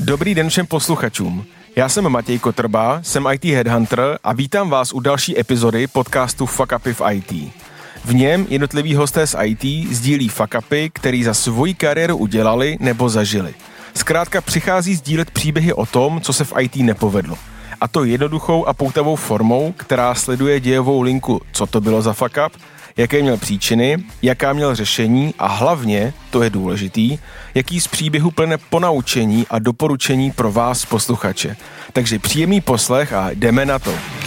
Dobrý den všem posluchačům. Já jsem Matěj Kotrba, jsem IT Headhunter a vítám vás u další epizody podcastu Fuck Upy v IT. V něm jednotliví hosté z IT sdílí fuck upy, který za svoji kariéru udělali nebo zažili. Zkrátka přichází sdílet příběhy o tom, co se v IT nepovedlo. A to jednoduchou a poutavou formou, která sleduje dějovou linku, co to bylo za fuck up, jaké měl příčiny, jaká měl řešení a hlavně, to je důležitý, jaký z příběhu plne ponaučení a doporučení pro vás, posluchače. Takže příjemný poslech a jdeme na to.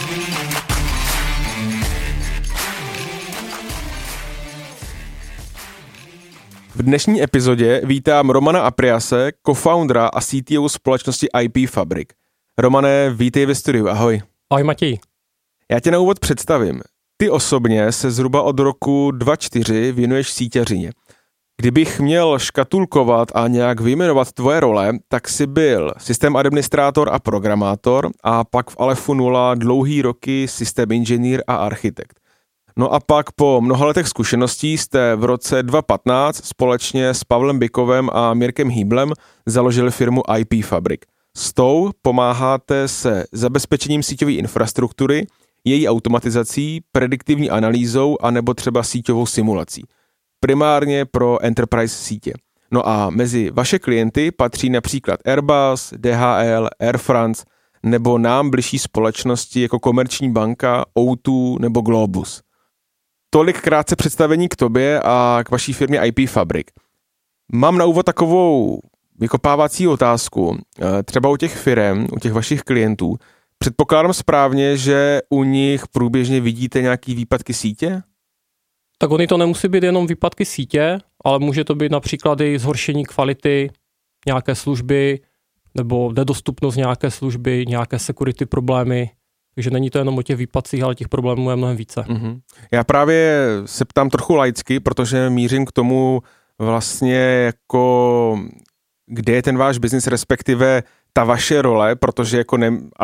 V dnešní epizodě vítám Romana Apriase, co-foundera a CTO společnosti IP Fabric. Romane, vítej ve studiu, ahoj. Ahoj Matěj. Já tě na úvod představím. Ty osobně se zhruba od roku 2004 věnuješ síťařině. Kdybych měl škatulkovat a nějak vyjmenovat tvoje role, tak jsi byl systém administrátor a programátor a pak v Alephu 0 dlouhý roky systém inženýr a architekt. No a pak po mnoha letech zkušeností jste v roce 2015 společně s Pavlem Bikovem a Mirkem Hýblem založili firmu IP Fabric. S tou pomáháte se zabezpečením síťové infrastruktury, její automatizací, prediktivní analýzou a nebo třeba síťovou simulací. Primárně pro enterprise sítě. No a mezi vaše klienty patří například Airbus, DHL, Air France nebo nám bližší společnosti jako Komerční banka, O2 nebo Globus. Tolik krátce představení k tobě a k vaší firmě IP Fabric. Mám na úvod takovou vykopávací otázku. Třeba u těch firem, u těch vašich klientů, předpokládám správně, že u nich průběžně vidíte nějaký výpadky sítě? Tak ony to nemusí být jenom výpadky sítě, ale může to být například i zhoršení kvality nějaké služby nebo nedostupnost nějaké služby, nějaké security problémy. Takže není to jenom o těch výpadcích, ale těch problémů je mnohem více. Mm-hmm. Já právě se ptám trochu laicky, protože mířím k tomu vlastně jako, kde je ten váš biznis, respektive ta vaše role, protože jako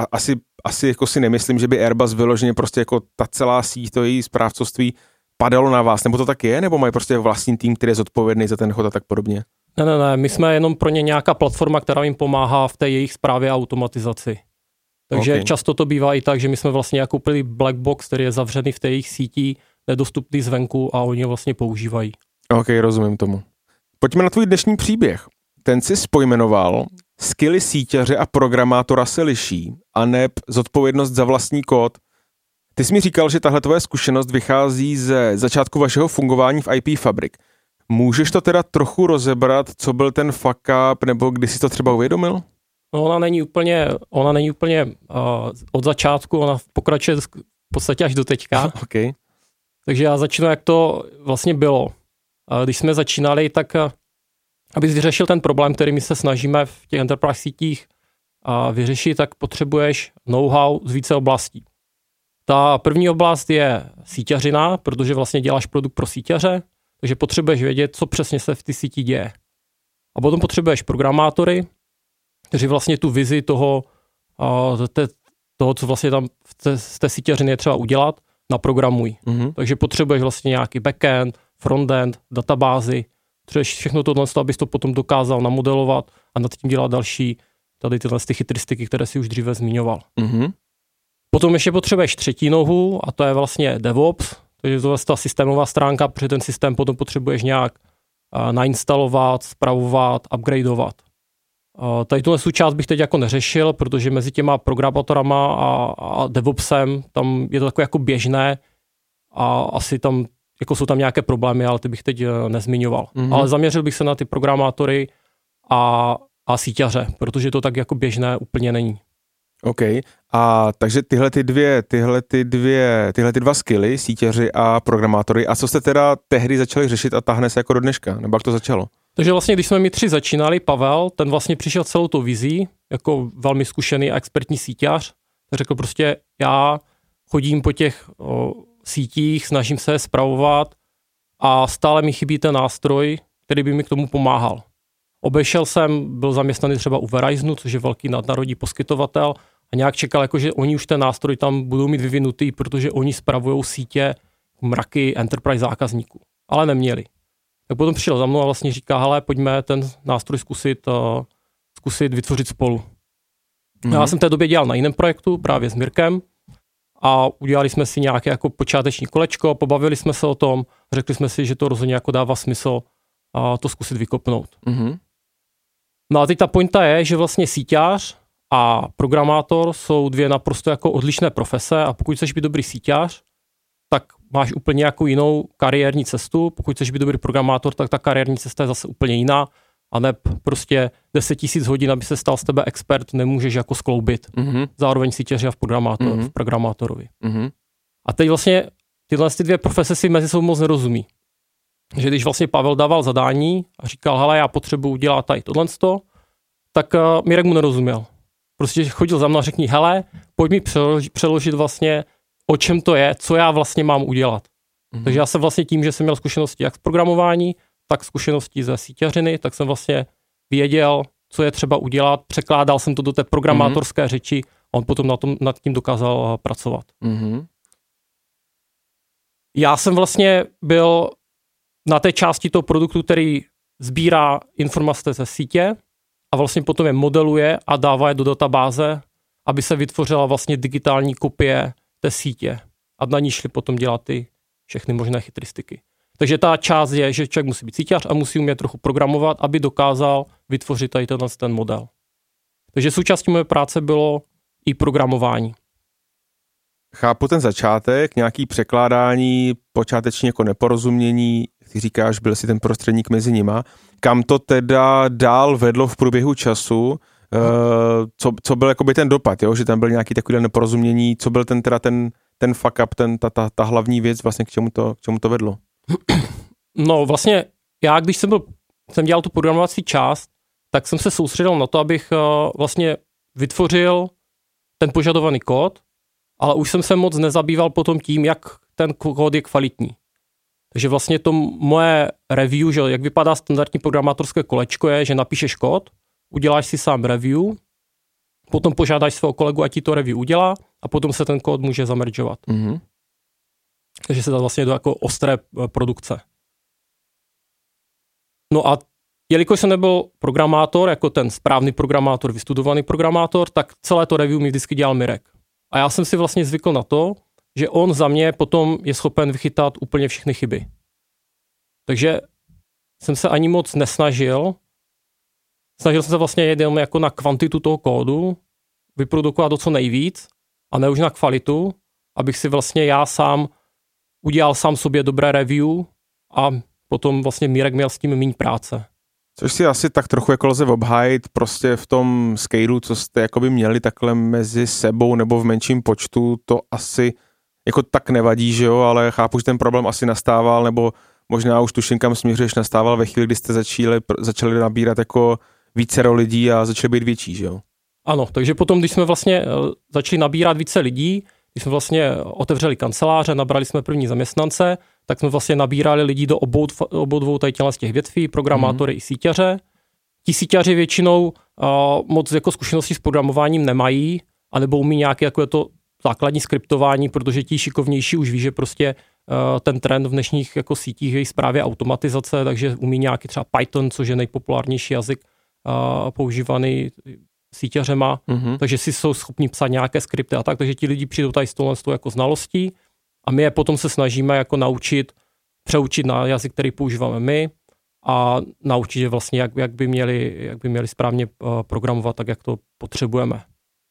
asi jako si nemyslím, že by Airbus vyloženě prostě jako ta celá síť, to její správcovství padalo na vás, nebo to tak je, nebo mají prostě vlastní tým, který je zodpovědný za ten chod a tak podobně? Ne, my jsme jenom pro ně nějaká platforma, která jim pomáhá v té jejich správě a automatizaci. Takže často to bývá i tak, že my jsme vlastně jako koupili black box, který je zavřený v té jejich sítí, nedostupný zvenku a oni ho vlastně používají. Ok, rozumím tomu. Pojďme na tvůj dnešní příběh. Ten jsi pojmenoval, skilly síťaře a programátora se liší, aneb zodpovědnost za vlastní kód. Ty jsi mi říkal, že tahle tvoje zkušenost vychází ze začátku vašeho fungování v IP Fabric. Můžeš to teda trochu rozebrat, co byl ten fuck up, nebo kdy jsi to třeba uvědomil? No, ona není úplně od začátku, ona pokračuje v podstatě až do teďka. Okay. Takže já začnu, jak to vlastně bylo. Když jsme začínali, tak abys vyřešil ten problém, který my se snažíme v těch enterprise sítích vyřešit, tak potřebuješ know-how z více oblastí. Ta první oblast je síťařina, protože vlastně děláš produkt pro síťaře, takže potřebuješ vědět, co přesně se v té síti děje. A potom potřebuješ programátory, kteří vlastně tu vizi toho, co vlastně tam z té síťařiny je třeba udělat, naprogramují. Mm-hmm. Takže potřebuješ vlastně nějaký backend, frontend, databázy, potřebuješ všechno tohle, abys to potom dokázal namodelovat a nad tím dělat další tady tyhle chytristiky, které si už dříve zmiňoval. Mm-hmm. Potom ještě potřebuješ třetí nohu a to je vlastně DevOps, takže to je ta systémová stránka, protože ten systém potom potřebuješ nějak nainstalovat, spravovat, upgradeovat. Tady tuhle součást bych teď jako neřešil, protože mezi těma programátorama a DevOpsem tam je to takové jako běžné a asi tam jako jsou tam nějaké problémy, ale ty bych teď nezmiňoval. Mm-hmm. Ale zaměřil bych se na ty programátory a síťaře, protože to tak jako běžné úplně není. OK. A takže tyhle dva skilly, síťaři a programátory, a co jste teda tehdy začali řešit a táhne se jako do dneška? Nebo jak to začalo? Takže vlastně, když jsme my tři začínali, Pavel, ten vlastně přišel celou tou vizí, jako velmi zkušený a expertní síťař, řekl prostě, já chodím po těch sítích, snažím se je spravovat a stále mi chybí ten nástroj, který by mi k tomu pomáhal. Obešel jsem, byl zaměstnaný třeba u Verizonu, což je velký nadnárodní poskytovatel, a nějak čekal, jako, že oni už ten nástroj tam budou mít vyvinutý, protože oni spravují sítě mraky enterprise zákazníků. Ale neměli. Tak potom přišel za mnou a vlastně říká, hele, pojďme ten nástroj zkusit zkusit vytvořit spolu. Já jsem v té době dělal na jiném projektu, právě s Mirkem, a udělali jsme si nějaké jako počáteční kolečko, pobavili jsme se o tom, řekli jsme si, že to rozhodně jako dává smysl to zkusit vykopnout. No a teď ta pointa je, že vlastně síťář a programátor jsou dvě naprosto jako odlišné profese a pokud chceš být dobrý síťář, tak máš úplně jako jinou kariérní cestu, pokud chceš být dobrý programátor, tak ta kariérní cesta je zase úplně jiná a ne prostě 10 000 hodin, aby se stal z tebe expert, nemůžeš jako skloubit. Zároveň síťaři a v programátorovi. A teď vlastně tyhle dvě profese si mezi sebou moc nerozumí. Že když vlastně Pavel dával zadání a říkal, hele, já potřebuji udělat tady tohleto, tak Mirek mu nerozuměl. Prostě chodil za mnou a řekl, hele, pojď mi přeložit vlastně, o čem to je, co já vlastně mám udělat. Takže já jsem vlastně tím, že jsem měl zkušenosti jak z programování, tak zkušenosti ze síťařiny, tak jsem vlastně věděl, co je třeba udělat, překládal jsem to do té programátorské řeči a on potom nad tím dokázal pracovat. Já jsem vlastně byl na té části toho produktu, který sbírá informace ze sítě a vlastně potom je modeluje a dává je do databáze, aby se vytvořila vlastně digitální kopie té sítě a na ní šli potom dělat ty všechny možné chytristiky. Takže ta část je, že člověk musí být síťař a musí umět trochu programovat, aby dokázal vytvořit tady ten model. Takže součástí moje práce bylo i programování. Chápu ten začátek, nějaký překládání, počáteční jako neporozumění, ty říkáš, byl jsi ten prostředník mezi nima. Kam to teda dál vedlo v průběhu času? Co byl jakoby ten dopad, jo? Že tam byl nějaký takový neporozumění, co byl ten fuck up, ta hlavní věc, vlastně k čemu to vedlo? No vlastně já, když jsem dělal tu programovací část, tak jsem se soustředil na to, abych vlastně vytvořil ten požadovaný kód, ale už jsem se moc nezabýval potom tím, jak ten kód je kvalitní. Takže vlastně to moje review, že jak vypadá standardní programátorské kolečko je, že napíšeš kód, uděláš si sám review, potom požádáš svého kolegu, ať ti to review udělá a potom se ten kód může zameržovat. Takže se dá vlastně do jako ostré produkce. No a jelikož jsem nebyl programátor, jako ten správný programátor, vystudovaný programátor, tak celé to review mi vždycky dělal Mirek. A já jsem si vlastně zvykl na to, že on za mě potom je schopen vychytat úplně všechny chyby. Takže jsem se ani moc nesnažil. Snažil jsem se vlastně jenom jako na kvantitu toho kódu, vyprodukovat to co nejvíc a ne už na kvalitu, abych si vlastně já sám udělal sám sobě dobré review a potom vlastně Mirek měl s tím méně práce. Což si asi tak trochu jako lze obhájit prostě v tom scaleu, co jste jakoby měli takhle mezi sebou nebo v menším počtu, to asi jako tak nevadí, že jo, ale chápu, že ten problém asi nastával, nebo možná už tuším, kam směřuješ, nastával ve chvíli, kdy jste začali nabírat jako vícero lidí a začali být větší, že jo? Ano, takže potom, když jsme vlastně začali nabírat více lidí, když jsme vlastně otevřeli kanceláře, nabrali jsme první zaměstnance, tak jsme vlastně nabírali lidi do obou dvou z těch větví, programátory i síťaře. Ti síťaři většinou moc jako zkušenosti s programováním nemají, anebo umí nějaké jako je to základní skriptování, protože ti šikovnější už ví, že prostě ten trend v dnešních jako sítích je právě automatizace, takže umí nějaký třeba Python, což je nejpopulárnější jazyk používaný síťařema, takže si jsou schopni psát nějaké skripty a tak, takže ti lidi přijdou tady s tou jako znalostí a my je potom se snažíme jako přeučit na jazyk, který používáme my a naučit je vlastně, jak by měli správně programovat, tak jak to potřebujeme.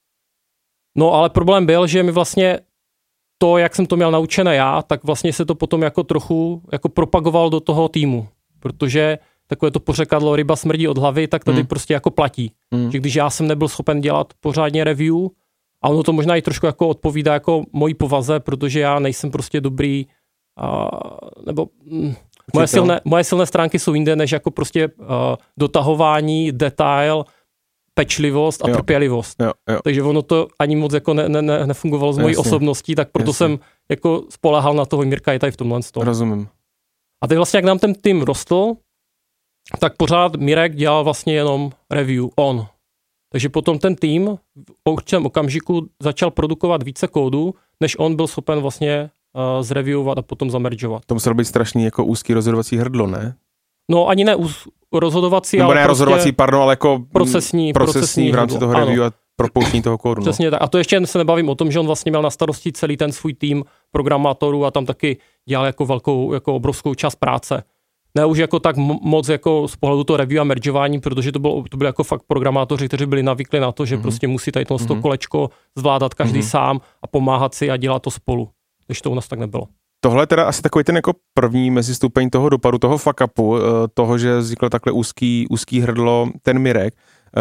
No ale problém byl, že mi vlastně to, jak jsem to měl naučené já, tak vlastně se to potom jako trochu jako propagoval do toho týmu, protože takové to pořekadlo ryba smrdí od hlavy, tak tady prostě jako platí. Že když já jsem nebyl schopen dělat pořádně review, a ono to možná i trošku jako odpovídá jako mojí povaze, protože já nejsem prostě dobrý, nebo moje silné stránky jsou jinde, než jako prostě dotahování, detail, pečlivost a trpělivost. Jo. Takže ono to ani moc jako nefungovalo z mojí osobností, tak proto jsem jako spolehal na toho Mirka i tady v tomhle stolu. Rozumím. A teď vlastně, jak nám ten tým rostl, tak pořád Mirek dělal vlastně jenom review on. Takže potom ten tým v určitém okamžiku začal produkovat více kódu, než on byl schopen vlastně zreviewovat a potom zameržovat. To muselo být strašný jako úzký rozhodovací hrdlo, ne? No ani ne rozhodovací, nebo ale ne rozhodovací, pardon, ale jako procesní v rámci toho review a propouštění toho kódu. Přesně tak. A to ještě se nebavím o tom, že on vlastně měl na starosti celý ten svůj tým programátorů a tam taky dělal jako obrovskou část práce. Ne už jako tak moc jako z pohledu toho review a mergeování, protože to byly jako fakt programátoři, kteří byli navyklí na to, že prostě musí tady to kolečko zvládat každý sám a pomáhat si a dělat to spolu. Když to u nás tak nebylo. Tohle je teda asi takový ten jako první mezistupeň toho dopadu, toho fuck upu, toho, že vzniklo takhle úzký hrdlo, ten Mirek.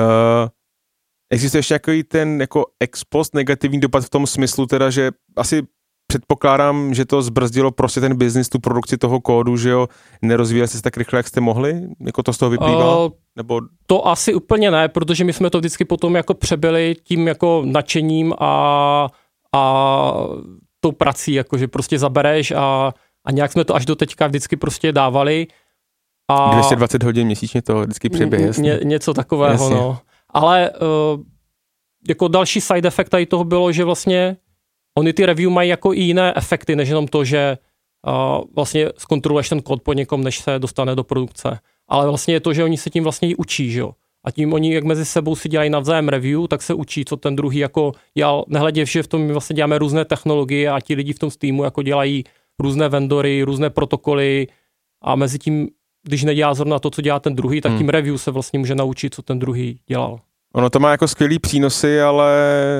Existuje ještě nějaký ten jako ex post negativní dopad v tom smyslu teda, že asi předpokládám, že to zbrzdilo prostě ten biznis, tu produkci toho kódu, že jo, nerozvíjeli jste se tak rychle, jak jste mohli? Jako to z toho vyplývá? Nebo... To asi úplně ne, protože my jsme to vždycky potom jako přebyli tím jako nadšením a tou prací, jako že prostě zabereš a nějak jsme to až do teďka vždycky prostě dávali. A 220 hodin měsíčně to vždycky přeběh. Něco takového, jasně. No. Ale jako další side effect tady toho bylo, že vlastně oni ty review mají jako i jiné efekty, než jenom to, že vlastně zkontroluješ ten kód po někom, než se dostane do produkce. Ale vlastně je to, že oni se tím vlastně i učí, že jo. A tím oni, jak mezi sebou si dělají navzájem review, tak se učí, co ten druhý jako dělal. Nehledě, že v tom my vlastně děláme různé technologie a ti lidi v tom týmu jako dělají různé vendory, různé protokoly a mezi tím, když nedělá zrovna to, co dělá ten druhý, tak tím review se vlastně může naučit, co ten druhý dělal. Ono to má jako skvělý přínosy, ale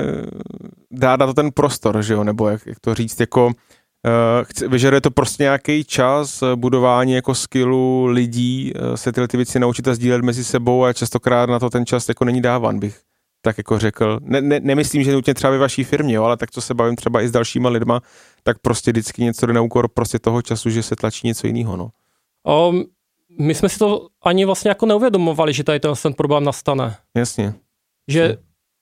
dá na to ten prostor, že jo, nebo jak to říct, jako vyžaduje to prostě nějaký čas, budování jako skillu lidí, se tyhle ty věci naučit a sdílet mezi sebou a častokrát na to ten čas jako není dáván, bych tak jako řekl. Nemyslím, že nutně třeba ve vaší firmě, jo, ale tak co se bavím třeba i s dalšíma lidma, tak prostě vždycky něco jde na úkor prostě toho času, že se tlačí něco jiného, no. My jsme si to ani vlastně jako neuvědomovali, že tady ten problém nastane. Jasně. Že,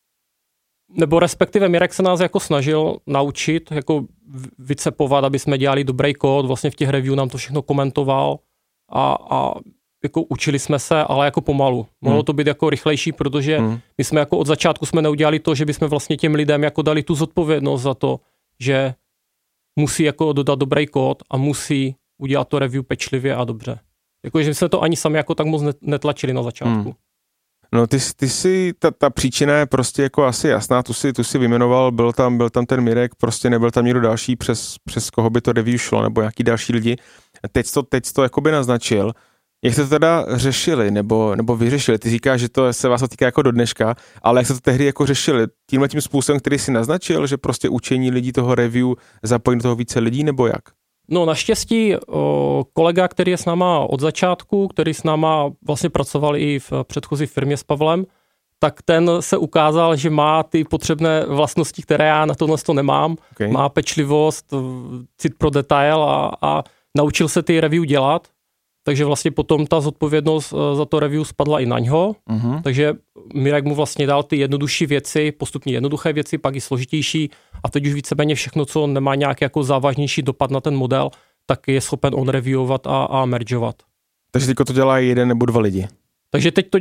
nebo respektive Mirek se nás jako snažil naučit, jako vycepovat, aby jsme dělali dobrý kód, vlastně v těch review nám to všechno komentoval a jako učili jsme se, ale jako pomalu. Mohlo to být jako rychlejší, protože my jsme jako od začátku jsme neudělali to, že bychom vlastně těm lidem jako dali tu zodpovědnost za to, že musí jako dodat dobrý kód a musí udělat to review pečlivě a dobře. Jakože jsme to ani sami jako tak moc netlačili na začátku. No ty si, ta příčina je prostě jako asi jasná, tu si vyjmenoval, byl tam ten Mirek, prostě nebyl tam někdo další, přes koho by to review šlo, nebo nějaký další lidi. Teď to jakoby naznačil. Jak jste to teda řešili, nebo vyřešili? Ty říkáš, že to se vás týká jako do dneška, ale jak jste to tehdy jako řešili? Tímhletím způsobem, který si naznačil, že prostě učení lidí toho review zapojí do toho více lidí, nebo jak? No naštěstí kolega, který je s náma od začátku, který s náma vlastně pracoval i v předchozí firmě s Pavlem, tak ten se ukázal, že má ty potřebné vlastnosti, které já na tohle nemám. Okay. Má pečlivost, cit pro detail a naučil se ty review dělat. Takže vlastně potom ta zodpovědnost za to review spadla i na něho. Takže Mirek mu vlastně dal ty jednodušší věci, postupně jednoduché věci, pak i složitější a teď už víceméně všechno, co nemá nějaký jako závažnější dopad na ten model, tak je schopen on reviewovat a mergeovat. Takže teďko to dělá jeden nebo dva lidi? Takže teď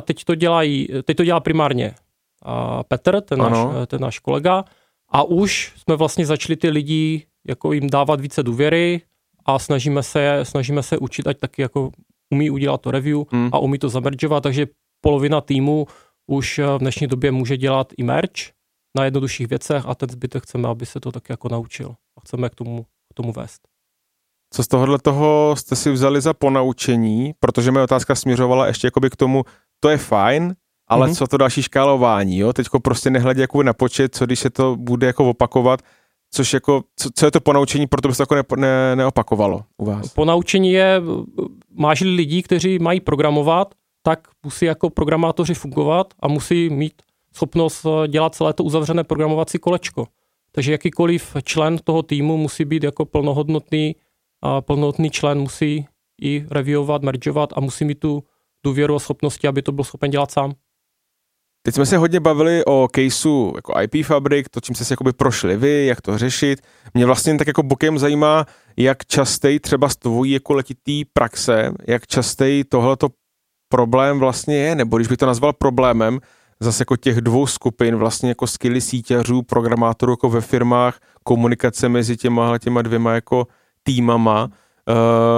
to dělá primárně Petr, ten náš kolega a už jsme vlastně začali ty lidi jako jim dávat více důvěry a snažíme se učit, ať taky jako umí udělat to review a umí to zamergeovat, takže polovina týmu už v dnešní době může dělat i merge na jednodušších věcech a ten zbytek chceme, aby se to taky jako naučil a chceme k tomu vést. Co z tohohle toho jste si vzali za ponaučení, protože moje otázka směřovala ještě jakoby k tomu, to je fajn, ale co to další škálování, jo? Teďko prostě nehledě jako na počet, co když se to bude jako opakovat, což jako, co je to ponaučení, proto by se to jako neopakovalo u vás? Ponaučení je, máš-li lidí, kteří mají programovat, tak musí jako programátoři fungovat a musí mít schopnost dělat celé to uzavřené programovací kolečko. Takže jakýkoliv člen toho týmu musí být jako plnohodnotný člen, musí i reviewovat, mergeovat a musí mít tu důvěru a schopnosti, aby to byl schopen dělat sám. Teď jsme se hodně bavili o caseu jako IP Fabrik, to, čím jste se jakoby prošli vy, jak to řešit. Mě vlastně tak jako bokem zajímá, jak častej třeba z tvojí jako letitý praxe, jak častej tohleto problém vlastně je, nebo když bych to nazval problémem, zase jako těch dvou skupin, vlastně jako skilly síťařů, programátorů jako ve firmách, komunikace mezi těma dvěma jako týmama.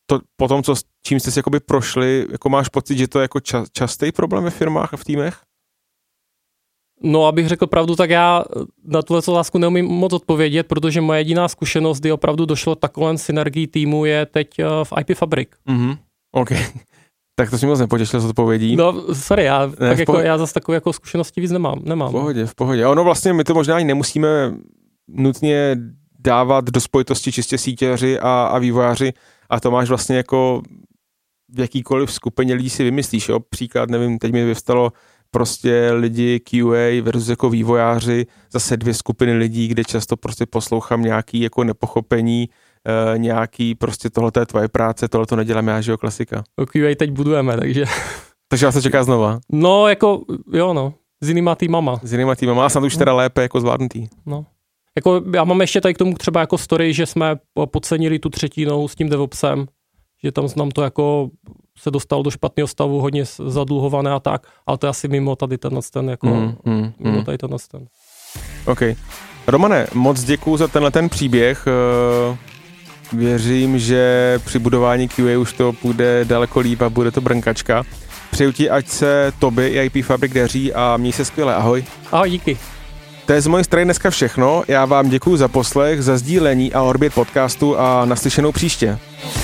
to potom, čím jste si jakoby prošli, jako máš pocit, že to je jako častý problém ve firmách a v týmech? No, abych řekl pravdu, tak já na tuhle otázku neumím moc odpovědět, protože moje jediná zkušenost, kdy opravdu došlo takové synergii týmu, je teď v IP Fabric. OK. Tak to si moc nepotěšil s odpovědí. No, sorry, já zase takové jako zkušenosti víc nemám. V pohodě. Ono vlastně, my to možná ani nemusíme nutně dávat do spojitosti čistě sítěři a vývojáři, a to máš vlastně jako v jakýkoliv skupině lidí si vymyslíš, jo? Příklad, nevím, teď mi vyvstalo prostě lidi QA versus jako vývojáři, zase 2 skupiny lidí, kde často prostě poslouchám nějaký jako nepochopení, nějaký prostě tohle je tvoje práce, tohle to nedělám já, že jo, klasika. QA teď budujeme, takže... Takže vás to čeká znova? No, jako, jo no, s jinýma týmama. A snad už teda lépe jako zvládnutý. No. Jako já mám ještě tady k tomu třeba jako story, že jsme podcenili tu 3. nohu s tím DevOpsem, že tam nám to jako se dostalo do špatného stavu, hodně zadluhované a tak, ale to je asi mimo tady ten jako, mimo tady ten. OK. Romane, moc děkuju za ten příběh. Věřím, že při budování QA už to půjde daleko líp a bude to brnkačka. Přeju ti, ať se tobě i IP Fabric daří a měj se skvěle. Ahoj. Ahoj, díky. To je z mojej strany dneska všechno. Já vám děkuju za poslech, za sdílení a odběr podcastu a naslyšenou příště.